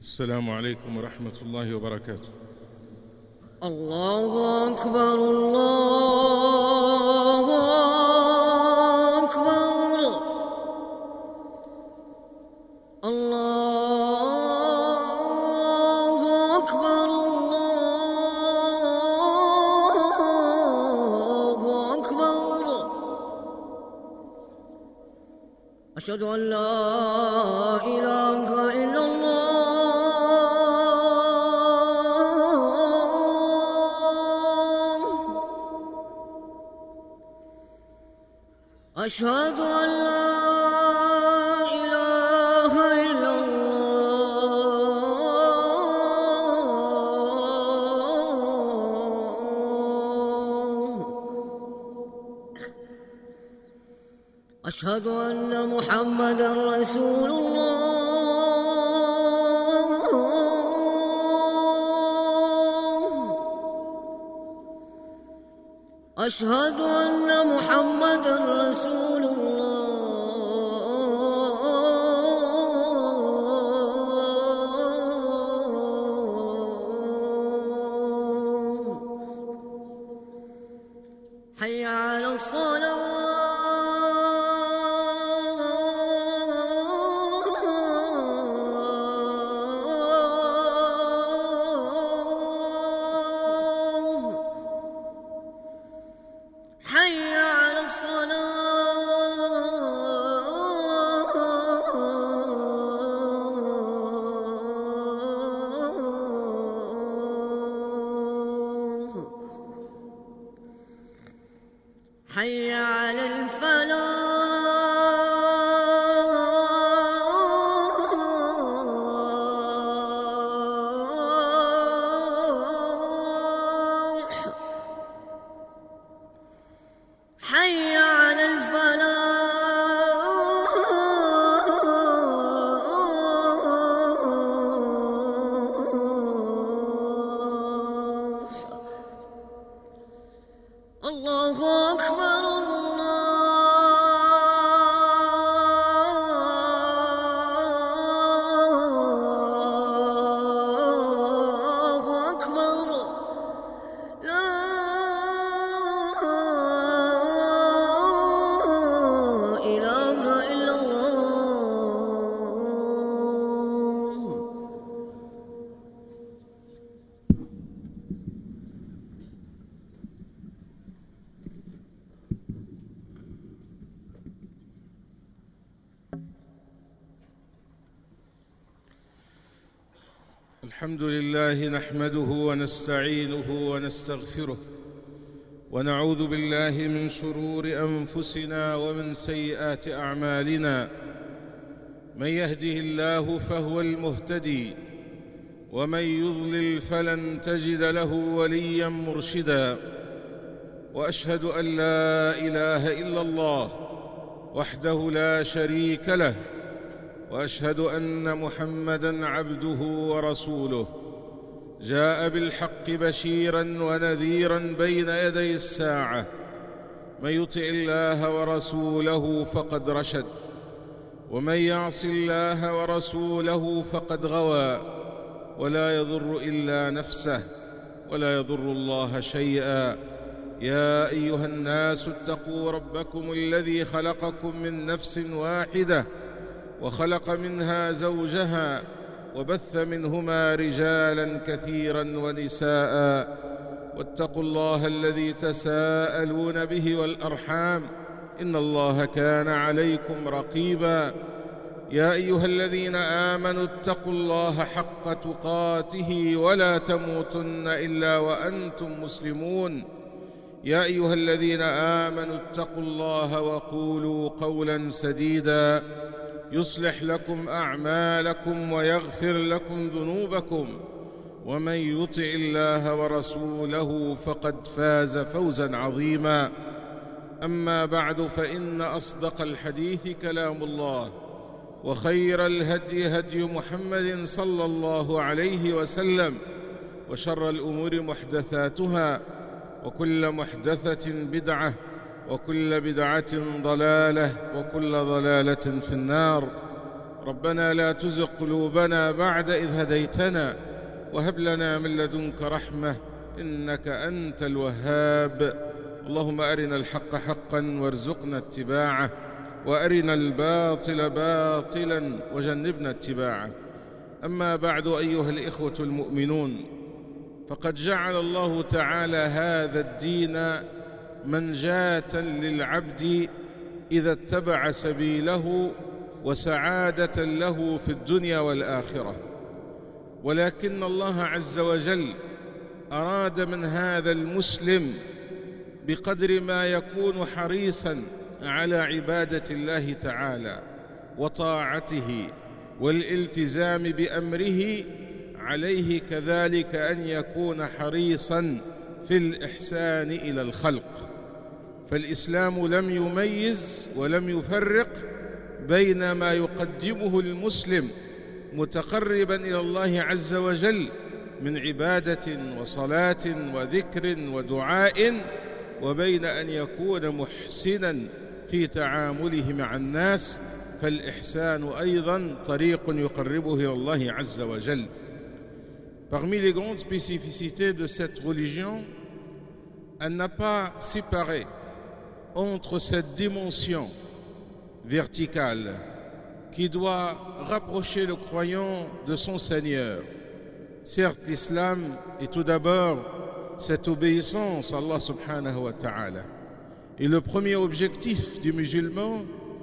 السلام عليكم ورحمة الله وبركاته. الله أكبر الله أكبر الله أكبر الله أكبر. أشهد أن لا إله إلا الله أشهد أن لا إله إلا الله. أشهد أن محمدًا رسول الله. أشهد أن محمدًا رسول الله. حي على الصلاة. حي على الصلاة. حي على الفلاح. حي على الفلاح. الله أكبر الله أكبر. لا إله إلا الله. الحمد لله نحمده ونستعينه ونستغفره ونعوذ بالله من شرور أنفسنا ومن سيئات أعمالنا. من يهده الله فهو المهتدي ومن يضلل فلن تجد له وليا مرشدا. وأشهد أن لا إله إلا الله وحده لا شريك له، وأشهد أن محمدًا عبده ورسوله جاء بالحق بشيرًا ونذيرًا بين يدي الساعة. من يطع الله ورسوله فقد رشد، ومن يعص الله ورسوله فقد غوى. ولا يضر إلا نفسه ولا يضر الله شيئا. يا أيها الناس اتقوا ربكم الذي خلقكم من نفس واحدة وخلق منها زوجها وبث منهما رجالا كثيرا ونساء. واتقوا الله الذي تساءلون به والأرحام، إن الله كان عليكم رقيبا. يا أيها الذين آمنوا اتقوا الله حق تقاته ولا تموتن إلا وأنتم مسلمون. يا أيها الذين آمنوا اتقوا الله وقولوا قولا سديدا يصلح لكم أعمالكم ويغفر لكم ذنوبكم، ومن يطع الله ورسوله فقد فاز فوزا عظيما. أما بعد، فإن أصدق الحديث كلام الله، وخير الهدي هدي محمد صلى الله عليه وسلم، وشر الأمور محدثاتها، وكل محدثة بدعة، وكل بدعة ضلالة، وكل ضلالة في النار. ربنا لا تزغ قلوبنا بعد إذ هديتنا وهب لنا من لدنك رحمة إنك أنت الوهاب اللهم أرنا الحق حقا وارزقنا اتباعه وأرنا الباطل باطلا وجنبنا اتباعه. أما بعد أيها الإخوة المؤمنون، فقد جعل الله تعالى هذا الدين منجاة للعبد إذا اتبع سبيله وسعادة له في الدنيا والآخرة. ولكن الله عز وجل أراد من هذا المسلم بقدر ما يكون حريصاً على عبادة الله تعالى وطاعته والالتزام بأمره، عليه كذلك أن يكون حريصاً في الإحسان إلى الخلق. فالإسلام لم يميز ولم يفرق بين ما يقدمه المسلم متقرباً إلى الله عز وجل من عبادة وصلاة وذكر ودعاء، وبين أن يكون محسناً في تعامله مع الناس، فالإحسان أيضاً طريق يقربه إلى الله عز وجل. Parmi les grandes spécificités de cette religion, elle n'a pas séparé entre cette dimension verticale qui doit rapprocher le croyant de son Seigneur. Certes, l'islam est tout d'abord cette obéissance à Allah subhanahu wa ta'ala. Et le premier objectif du musulman,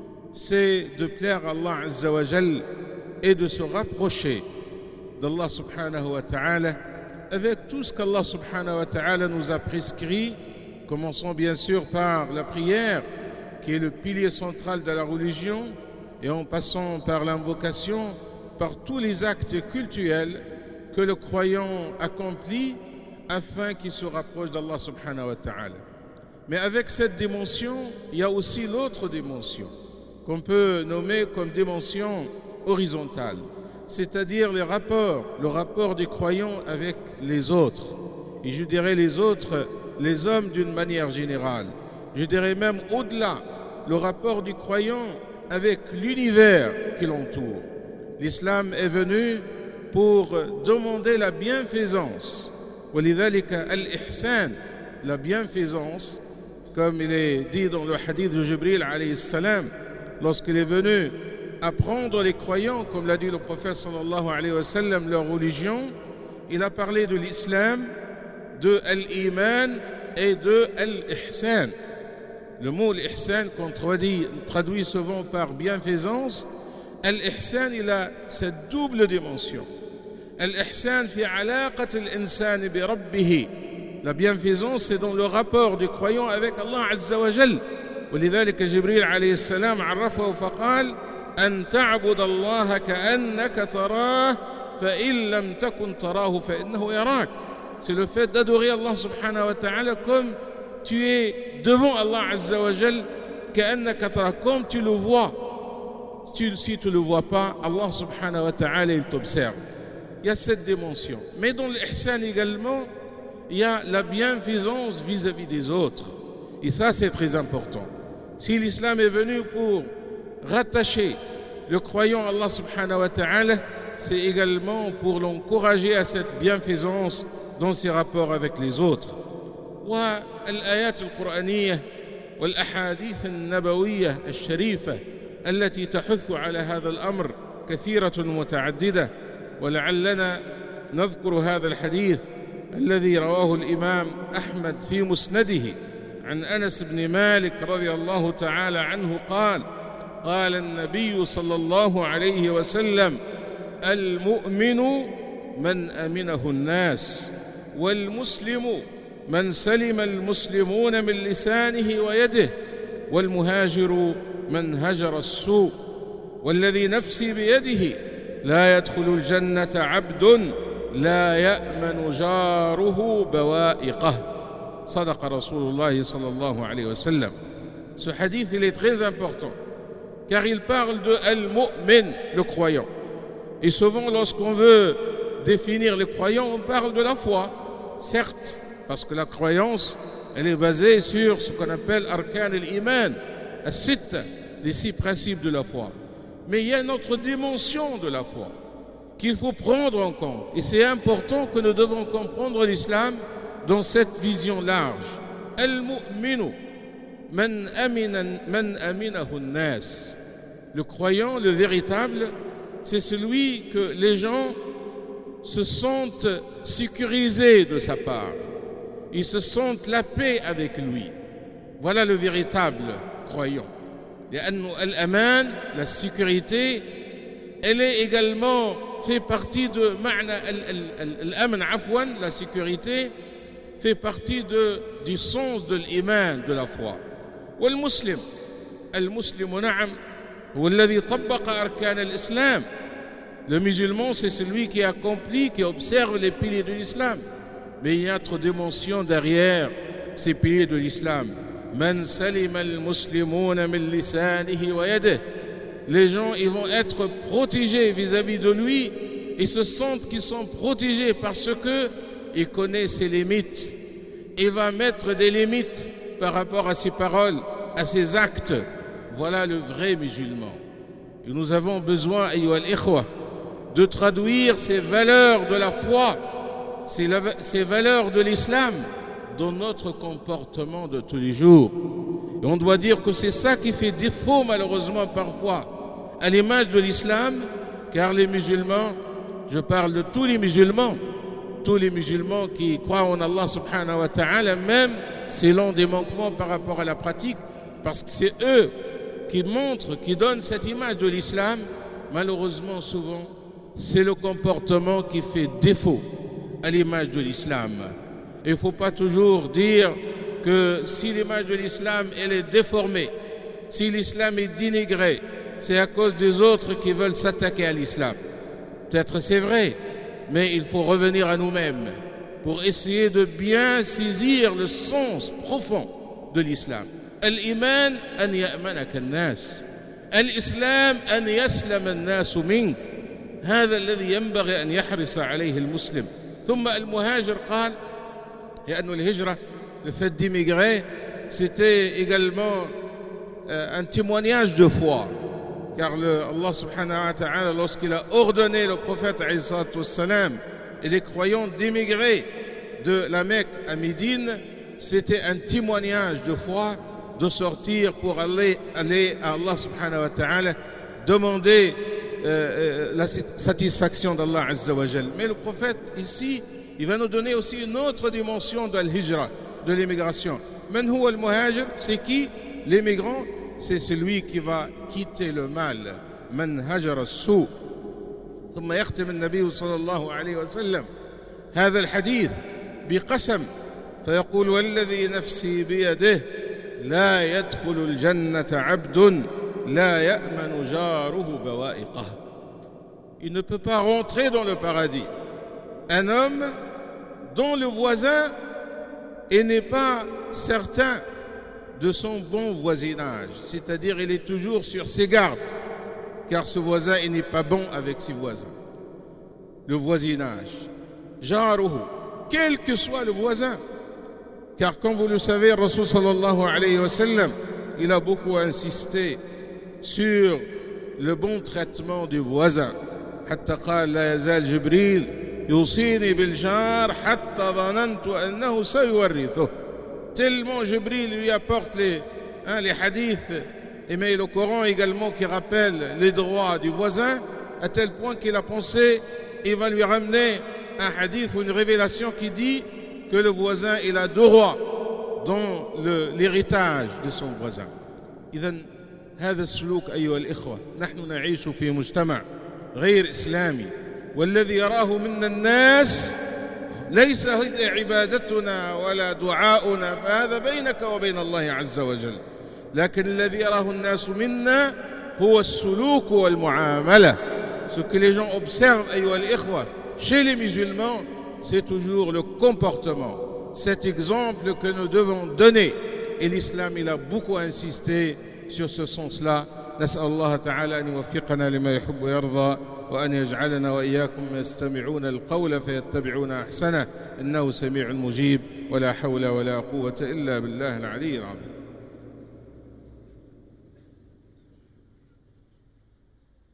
c'est de plaire à Allah azza wa jal et de se rapprocher d'Allah subhanahu wa ta'ala avec tout ce qu'Allah subhanahu wa ta'ala nous a prescrit. Commençons bien sûr par la prière, qui est le pilier central de la religion, et en passant par l'invocation, par tous les actes cultuels que le croyant accomplit afin qu'il se rapproche d'Allah subhanahu wa ta'ala. Mais avec cette dimension, il y a aussi l'autre dimension qu'on peut nommer comme dimension horizontale, c'est-à-dire le rapport du croyant avec les autres. Et je dirais les autres, les hommes d'une manière générale. Je dirais même au-delà, le rapport du croyant avec l'univers qui l'entoure. L'islam est venu pour demander la bienfaisance. وَلِذَلِكَ الْإِحْسَانِ, la bienfaisance, comme il est dit dans le hadith de Jibril alayhi salam, lorsqu'il est venu apprendre les croyants, comme l'a dit le prophète sallallahu alayhi wa sallam, leur religion, il a parlé de l'islam, de l'iman et de l'ihsan. Le mot l'ihsan qu'on traduit souvent par bienfaisance, l'ihsan il a cette double dimension. L'ihsan fi alaqat al-insan bi rabbih. La bienfaisance, c'est dans le rapport du croyant avec Allah Azza wa Jal. ولذلك جبريل عليه السلام عرفه فقال أن تعبد الله كأنك تراه فإن لم تكن تراه فإنه يراك. C'est le fait d'adorer Allah subhanahu wa ta'ala comme tu es devant Allah Azza wa Jal, كأنك تراه, comme tu le vois. Si tu ne le vois pas, Allah subhanahu wa ta'ala il t'observe. Il y a cette dimension. Mais dans l'ihsan également, il y a la bienfaisance vis-à-vis des autres. Et ça, c'est très important. Si l'islam est venu pour rattacher le croyant à Allah subhanahu wa ta'ala, c'est également pour l'encourager à cette bienfaisance dans ses rapports avec les autres. والآيات القرآنية والأحاديث النبوية الشريفة التي تحث على هذا الأمر كثيرة متعددة، ولعلنا نذكر هذا الحديث الذي رواه الإمام أحمد في مسنده عن أنس بن مالك رضي الله تعالى عنه قال: قال النبي صلى الله عليه وسلم: المؤمن من أمنه الناس، والمسلم من سلم المسلمون من لسانه ويده، والمهاجر من هجر السوء، والذي نفسي بيده لا يدخل الجنة عبد لا يأمن جاره بوائقه. صدق رسول الله صلى الله عليه وسلم. Ce hadith, il est très important car il parle de al-mu'min, le croyant. Et souvent, lorsqu'on veut définir le croyant, on parle de la foi, certes, parce que la croyance, elle est basée sur ce qu'on appelle arkan al-iman, as-sitta, les 6 principes de la foi. Mais il y a une autre dimension de la foi qu'il faut prendre en compte. Et c'est important que nous devons comprendre l'islam dans cette vision large. Al-mu'minu man aminahu an-nas. Le croyant, le véritable, c'est celui que les gens se sentent sécurisés de sa part. Ils se sentent la paix avec lui. Voilà le véritable croyant. Al-aman, la sécurité, elle est également fait partie de al-aman, la sécurité fait partie du sens de l'iman, de la foi. والمسلم المسلم نعم هو الذي طبق أركان الإسلام. Le musulman, c'est celui qui accomplit, qui observe les piliers de l'islam. Mais il y a autre dimension derrière ces piliers de l'islam. Man salima al-muslimuna min lisanihi wa yadihi. Les gens, ils vont être protégés vis-à-vis de lui. Ils se sentent qu'ils sont protégés parce qu'ils connaissent ses limites. Il va mettre des limites par rapport à ses paroles, à ses actes. Voilà le vrai musulman. Et nous avons besoin, ayyuha al-ikhwa, de traduire ces valeurs de la foi, ces valeurs de l'islam dans notre comportement de tous les jours. Et on doit dire que c'est ça qui fait défaut malheureusement parfois à l'image de l'islam, car les musulmans, je parle de tous les musulmans qui croient en Allah subhanahu wa ta'ala, même selon des manquements par rapport à la pratique, parce que c'est eux qui montrent, qui donnent cette image de l'islam. Malheureusement souvent c'est le comportement qui fait défaut à l'image de l'islam. Il ne faut pas toujours dire que si l'image de l'islam elle est déformée, si l'islam est dénigré, c'est à cause des autres qui veulent s'attaquer à l'islam. Peut-être c'est vrai, mais il faut revenir à nous-mêmes pour essayer de bien saisir le sens profond de l'islam. Al-iman an ya'manaka an-nas. Al-islam an yaslama an-nas mink. هذا الذي ينبغي أن يحرص عليه المسلم. ثم المهاجر قال لأن الهجرة, le fait d'immigrer, c'était également un témoignage de foi. Car Allah subhanahu wa ta'ala, lorsqu'il a ordonné le prophète alayhi salatu wassalam et les croyants d'émigrer de la Mecque à Médine, c'était un témoignage de foi de sortir pour aller à Allah subhanahu wa ta'ala demander la satisfaction d'Allah azza wa jal. Mais le prophète ici, il va nous donner aussi une autre dimension de l'hijra, de l'immigration. Man huwa al-muhajir, c'est qui? L'immigrant, c'est celui qui va quitter le mal. Man hajara as-su. ثم يختم النبي صلى الله عليه وسلم هذا الحديث بقسم فيقول والذي نفسي بيده لا يدخل الجنة عبد لا يأمن جاره بوائقه. Il ne peut pas rentrer dans le paradis un homme dont le voisin n'est pas certain de son bon voisinage, c'est-à-dire il est toujours sur ses gardes, car ce voisin il n'est pas bon avec ses voisins. Le voisinage, jaruhu, quel que soit le voisin, car comme vous le savez, Rasul sallallahu alayhi wa sallam, il a beaucoup insisté sur le bon traitement du voisin. حتى قال لا يزال جبريل يوصيني بالجار حتى ظننت أنه سيورثه. Tellement Jibril lui apporte les hadiths, et mais le Coran également qui rappelle les droits du voisin, à tel point qu'il a pensé il va lui ramener un hadith ou une révélation qui dit que le voisin il a droit dans l'héritage de son voisin. إذن هذا السلوك أيها الإخوة، نحن نعيش في مجتمع غير إسلامي، والذي يراه منا الناس ليس هي عبادتنا ولا دعاؤنا، فهذا بينك وبين الله عز وجل. لكن الذي يراه الناس منا هو السلوك والمعاملة. Ce que les gens observent, أيها الإخوة, chez les musulmans, c'est toujours le comportement, cet exemple que nous devons donner. Et l'islam, il a beaucoup insisté sur ce sens-là. نسأل الله تعالى أن يوفقنا لما يحب ويرضى وأن يجعلنا وإياكم يستمعون القول فيتبعون أحسنه إنه سميع مجيب ولا حول ولا قوة إلا بالله العلي العظيم.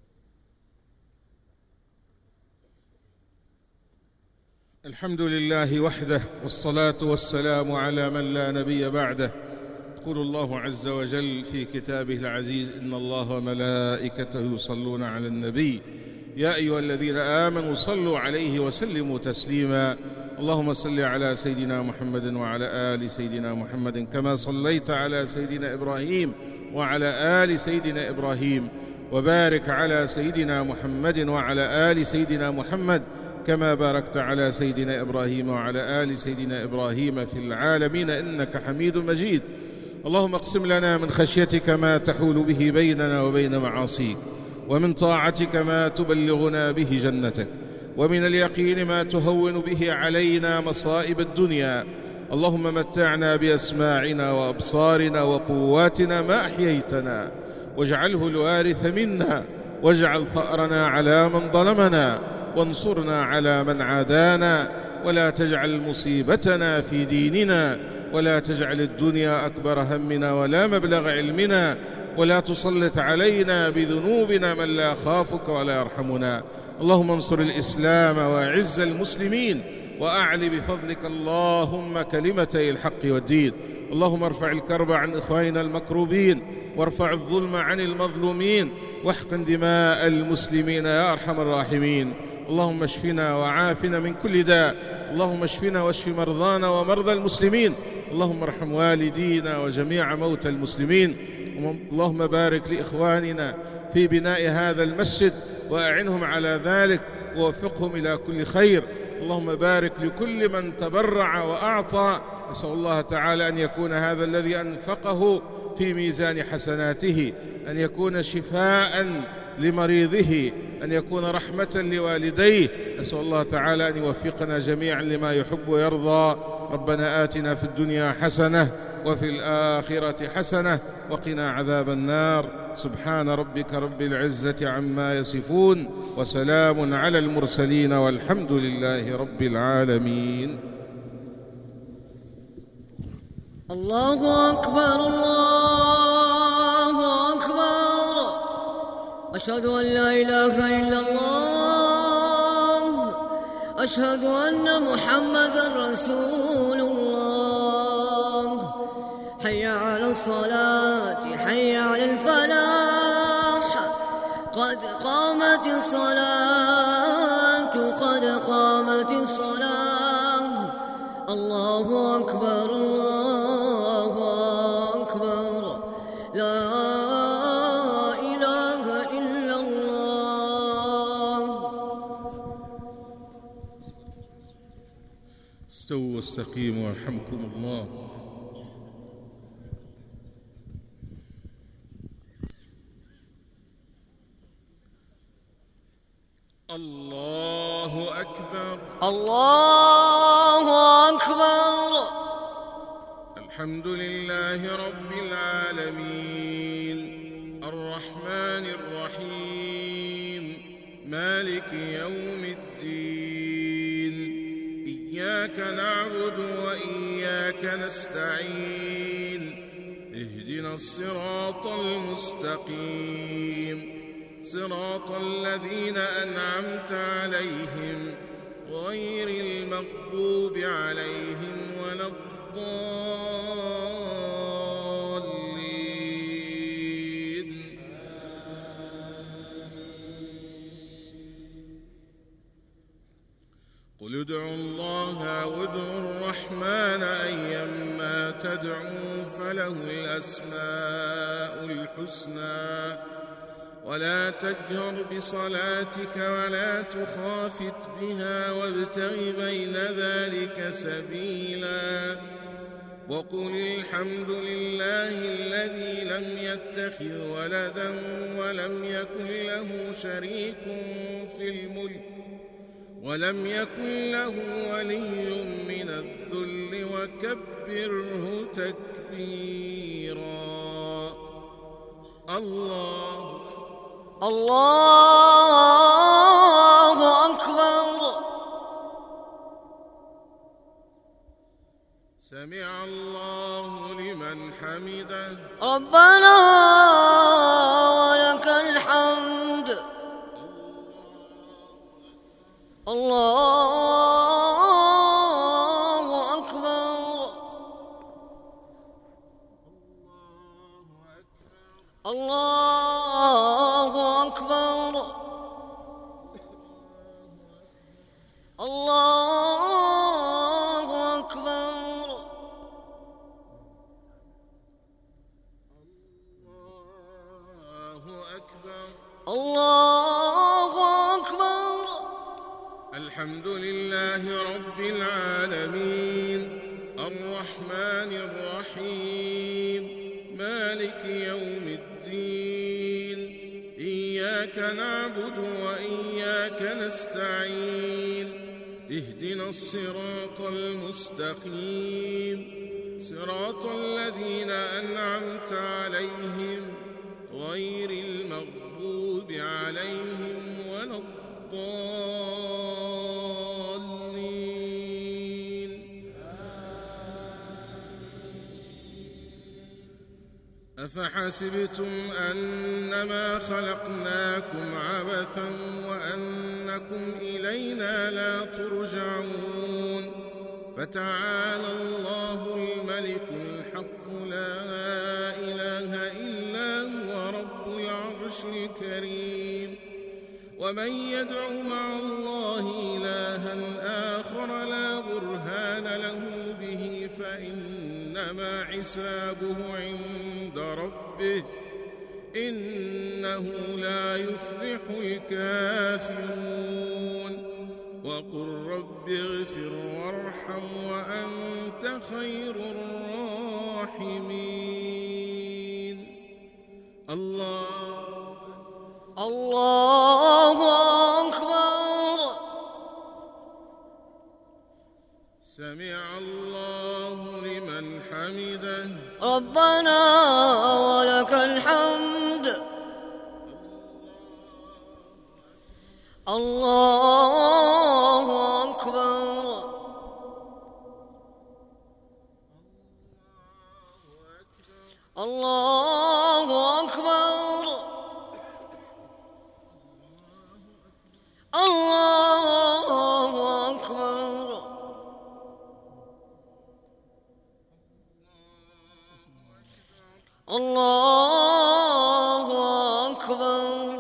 الحمد لله وحده، والصلاة والسلام على من لا نبي بعده. يقول الله عز وجل في كتابه العزيز: إن الله وملائكته يصلون على النبي يا أيها الذين آمنوا صلوا عليه وسلموا تسليما. اللهم صل على سيدنا محمد وعلى آل سيدنا محمد كما صليت على سيدنا إبراهيم وعلى آل سيدنا إبراهيم، وبارك على سيدنا محمد وعلى آل سيدنا محمد كما باركت على سيدنا إبراهيم وعلى آل سيدنا إبراهيم في العالمين إنك حميد مجيد. اللهم اقسم لنا من خشيتك ما تحول به بيننا وبين معاصيك، ومن طاعتك ما تبلغنا به جنتك، ومن اليقين ما تهون به علينا مصائب الدنيا. اللهم متعنا بأسماعنا وأبصارنا وقواتنا ما أحييتنا، واجعله الوارث منا، واجعل ثأرنا على من ظلمنا، وانصرنا على من عادانا، ولا تجعل مصيبتنا في ديننا، ولا تجعل الدنيا أكبر همنا ولا مبلغ علمنا، ولا تسلط علينا بذنوبنا من لا يخافك ولا يرحمنا. اللهم انصر الإسلام وأعز المسلمين، وأعل بفضلك اللهم كلمتي الحق والدين. اللهم ارفع الكرب عن إخواننا المكروبين، وارفع الظلم عن المظلومين، واحقن دماء المسلمين يا أرحم الراحمين. اللهم اشفنا وعافنا من كل داء، اللهم اشفنا واشف مرضانا ومرضى المسلمين. اللهم ارحم والدينا وجميع موتى المسلمين. اللهم بارك لإخواننا في بناء هذا المسجد، وأعنهم على ذلك، ووفقهم إلى كل خير. اللهم بارك لكل من تبرع وأعطى. نسأل الله تعالى أن يكون هذا الذي أنفقه في ميزان حسناته، أن يكون شفاء لمريضه، أن يكون رحمة لوالديه. نسأل الله تعالى أن يوفقنا جميعا لما يحب ويرضى. ربنا آتنا في الدنيا حسنة وفي الآخرة حسنة وقنا عذاب النار. سبحان ربك رب العزة عما يصفون، وسلام على المرسلين، والحمد لله رب العالمين. الله أكبر الله أكبر، أشهد أن لا إله إلا الله، أشهد أن محمدًا رسول الله. حي على الصلاة، حي على الفلاح، قد قامت الصلاة، قد قامت الصلاة. الله أكبر الله أكبر، لا إله إلا الله. استووا واستقيموا يرحمكم الله. الله أكبر الله أكبر. الحمد لله رب العالمين، الرحمن الرحيم، مالك يوم الدين. إياك نعبد وإياك نستعين، اهدنا الصراط المستقيم، صراط الذين أنعمت عليهم غير المغضوب عليهم ولا الضالين. قل ادعوا الله أو ادعوا الرحمن، أيما تدعوا فله الأسماء الحسنى. ولا تجهر بصلاتك ولا تخافت بها، وابتغ بين ذلك سبيلا. وقل الحمد لله الذي لم يتخذ ولدا ولم يكن له شريك في الملك، ولم يكن له ولي من الذل، وكبره تكبيرا. الله أكبر. سمع الله لمن حمده. ربنا ولك الحمد. الله الله أكبر. الله أكبر. الله أكبر. الحمد لله رب العالمين الرحمن الرحيم مالك يوم الدين إياك نعبد وإياك نستعين اهدنا الصراط المستقيم صراط الذين أنعمت عليهم غير المغضوب عليهم ولا الضالين. أفحسبتم أنما خلقناكم عبثا وأنكم إلينا لا ترجعون فتعالى الله الملك الحق لا إله إلا هو رب العرش الكريم. ومن يدع مع الله إلها آخر لا برهان له به فإنما حسابه عند ربه إنه لا يفلح الكافرون. وقل رب اغفر وارحم وأنت خير الراحمين. الله أكبر. سمع الله لمن حمده. ربنا ولك الحمد. الله أكبر. الله أكبر. الله أكبر. الله أكبر.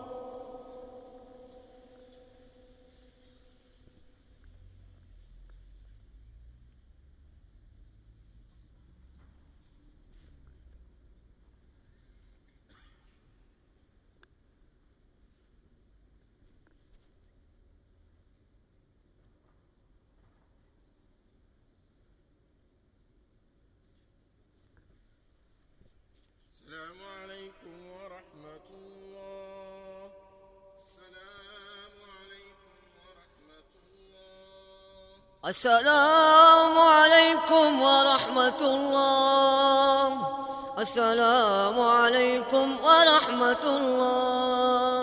السلام عليكم ورحمة الله. السلام عليكم ورحمة الله. السلام عليكم ورحمة الله. السلام عليكم ورحمة الله.